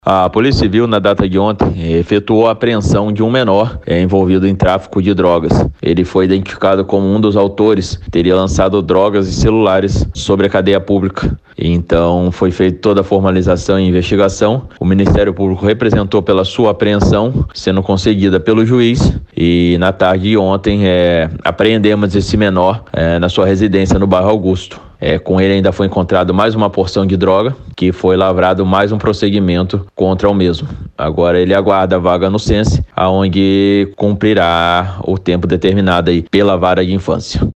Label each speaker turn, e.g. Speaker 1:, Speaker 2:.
Speaker 1: A Polícia Civil, na data de ontem, efetuou a apreensão de um menor envolvido em tráfico de drogas. Ele foi identificado como um dos autores, teria lançado drogas e celulares sobre a cadeia pública. Então, foi feita toda a formalização e investigação. O Ministério Público representou pela sua apreensão, sendo concedida pelo juiz. E na tarde de ontem, apreendemos esse menor na sua residência no bairro Augusto. Com ele ainda foi encontrado mais uma porção de droga, que foi lavrado mais um prosseguimento contra o mesmo. Agora ele aguarda a vaga no SENSE, aonde cumprirá o tempo determinado aí pela vara de infância.